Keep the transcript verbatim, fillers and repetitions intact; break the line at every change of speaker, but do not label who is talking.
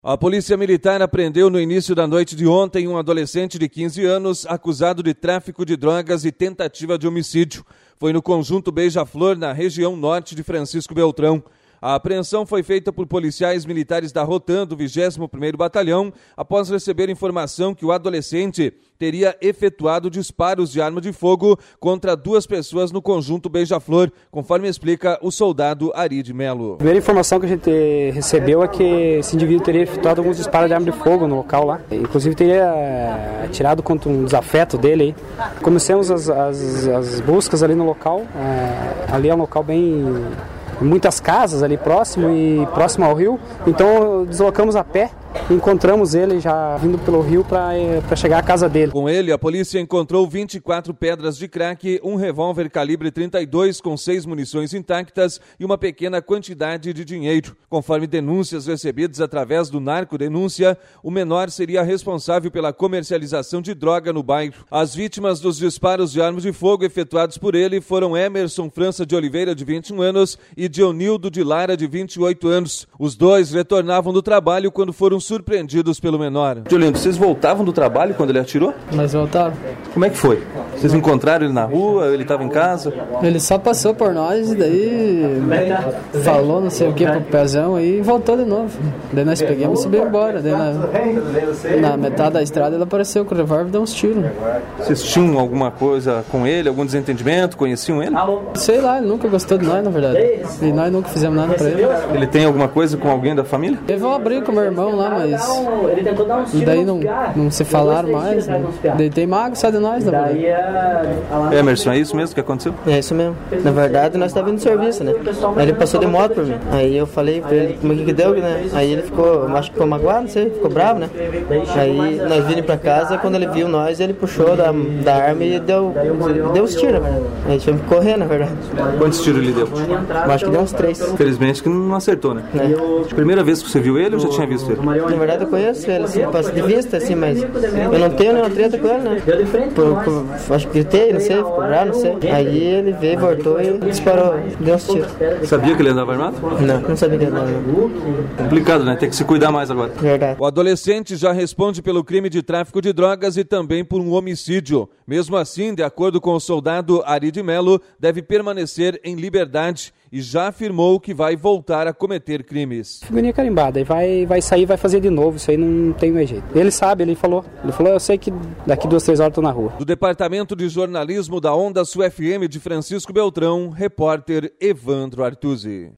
A Polícia Militar apreendeu no início da noite de ontem um adolescente de quinze anos acusado de tráfico de drogas e tentativa de homicídio. Foi no conjunto Beija-Flor, na região norte de Francisco Beltrão. A apreensão foi feita por policiais militares da Rotam do vigésimo primeiro Batalhão, após receber informação que o adolescente teria efetuado disparos de arma de fogo contra duas pessoas no conjunto Beija-Flor, conforme explica o soldado Ari de Melo.
A primeira informação que a gente recebeu é que esse indivíduo teria efetuado alguns disparos de arma de fogo no local lá. Inclusive teria atirado contra um desafeto dele. Começamos as, as, as buscas ali no local. É, ali é um local bem... muitas casas ali próximo e próximo ao rio, então deslocamos a pé e encontramos ele já vindo pelo rio para chegar à casa dele.
Com ele, a polícia encontrou vinte e quatro pedras de crack, um revólver calibre trinta e dois com seis munições intactas e uma pequena quantidade de dinheiro. Conforme denúncias recebidas através do Narcodenúncia, o menor seria responsável pela comercialização de droga no bairro. As vítimas dos disparos de armas de fogo efetuados por ele foram Emerson França de Oliveira, de vinte e um anos, e Dionildo de Lara, de vinte e oito anos. Os dois retornavam do trabalho quando foram surpreendidos pelo menor.
Dionildo, vocês voltavam do trabalho quando ele atirou?
Nós voltávamos.
Como é que foi? Vocês encontraram ele na rua? Ele estava em casa?
Ele só passou por nós e daí falou não sei o que pro pezão e voltou de novo. Daí nós pegamos e subimos embora. Daí na, na metade da estrada ele apareceu com o revólver e deu uns tiros.
Vocês tinham alguma coisa com ele? Algum desentendimento? Conheciam ele?
Sei lá, ele nunca gostou de nós, na verdade. E nós nunca fizemos nada pra ele.
Ele tem alguma coisa com alguém da família?
Teve uma briga com meu irmão lá, mas daí não, não se falaram mais. Né? Daí tem mago, sai de nós, na verdade.
Emerson, é isso mesmo que aconteceu?
É isso mesmo. Na verdade, nós estávamos indo no serviço, né? Aí ele passou de moto por mim. Aí eu falei pra ele como é que deu, né? Aí ele ficou, acho que ficou magoado, não sei, ficou bravo, né? Aí nós vimos pra casa, quando ele viu nós, ele puxou da, da arma e deu, deu os tiros. Aí tivemos que correr, na verdade.
Quantos tiros ele deu?
Eu acho que deu uns três.
Infelizmente que não acertou, né? É. Primeira vez que você viu ele ou já tinha visto ele?
Na verdade eu conheço ele, assim, passo de vista, assim, mas eu não tenho nenhuma treta com ele, né? Por, por, acho que gritei, não sei, ficou bravo, não sei. Aí ele veio, voltou e disparou, deu uns tiros.
Sabia que ele andava armado?
Não, não sabia que ele andava armado.
Complicado, né? Tem que se cuidar mais agora.
Verdade.
O adolescente já responde pelo crime de tráfico de drogas e também por um homicídio. Mesmo assim, de acordo com o soldado Ari de Melo, deve permanecer em liberdade e já afirmou que vai voltar a cometer crimes.
Figurinha carimbada, e vai, vai sair, vai fazer de novo, isso aí não tem mais jeito. Ele sabe, ele falou, ele falou, eu sei que daqui duas, três horas eu tô na rua.
Do Departamento de Jornalismo da Onda Sul F M de Francisco Beltrão, repórter Evandro Artuzzi.